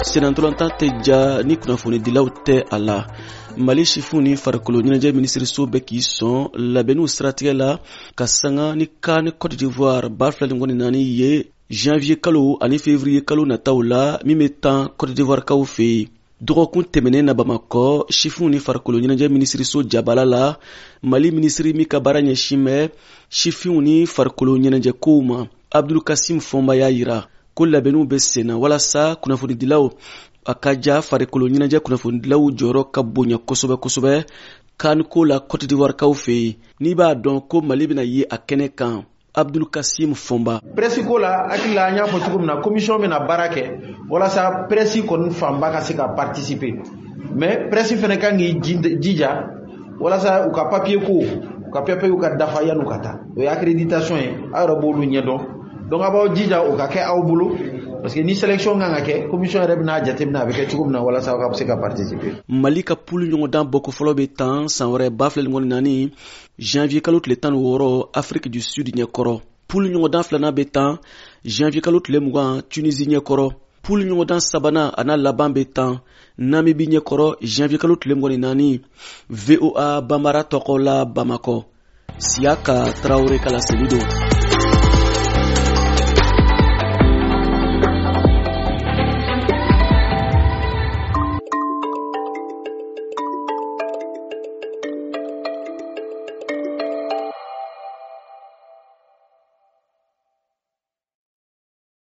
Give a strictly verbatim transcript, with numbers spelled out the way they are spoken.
senantolantan tɛ ja ni kunnafoni dilaw tɛ a la. Mali sifu ni farikolo ɲɛnajɛ minisiriso bɛ k'i sɔn labɛnniw siratigɛ la ka sanga ni kan ni Côte d'Ivoire ba fila ni naani ye janvier kalo ani février kalo nataw la min bɛ tan Côte d'Ivoire kaw fɛ yen. Dɔgɔkun tɛmɛnen na Bamakɔ, sifu ni farikolo ɲɛnajɛ minisiriso jabala la, Mali minisiri min ka baara ɲɛsin bɛ sifu ni farikolo ɲɛnajɛ kow ma, Abdul Kasim Fɔnba y'a yira ko labɛnniw bɛ sen na walasa kunnafonidilaw a ka ja farikolo ɲɛnajɛ kunnafonidilaw jɔyɔrɔ ka bonya kosɛbɛ kosɛbɛ kan ko la Côte d'Ivoire kaw fɛ yen. N'i b'a dɔn ko Mali bɛna ye a kɛnɛ kan, Abdul Kasim Fɔnba. Presse ko la hakili la an y'a fɔ cogo min na commission bɛna baara kɛ walasa presse kɔni fanba ka se ka participer, mais presse fana kan k'i jija walasa u ka papier ko u ka papier ka dafa yan'u ka taa. O ye accréditation ye, aw yɛrɛ b'olu ɲɛdɔn, donc a b'aw jija o ka kɛ aw bolo parce que ni sélection kan ka kɛ commission yɛrɛ bɛna jateminɛ a bɛ kɛ cogo min na walasa aw ka se ka participer. Mali ka poule ɲɔgɔndan bɔko fɔlɔ bɛ tan san wɛrɛ ba fila ni naani janvier kalo tile tan ni wɔɔrɔ Afrique du Sud ɲɛkɔrɔ. Poule ɲɔgɔndan filanan bɛ tan janvier kalo tile mugan Tunisie ɲɛkɔrɔ. Poule ɲɔgɔndan sabanan a n'a laban bɛ tan Namibie ɲɛkɔrɔ janvier kalo tile mugan ni naani V O A Bambara tɔgɔ la Bamakɔ. Siaka Traoré Kalaselido.